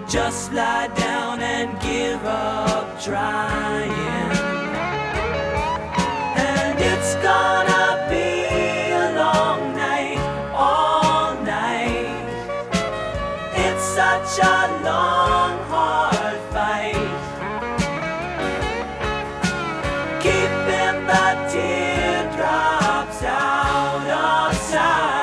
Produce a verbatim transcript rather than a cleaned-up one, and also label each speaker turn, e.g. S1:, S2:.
S1: just lie down and give up trying. And it's gonna be a long night, all night. It's such a long, hard fight, keeping the teardrops out of sight.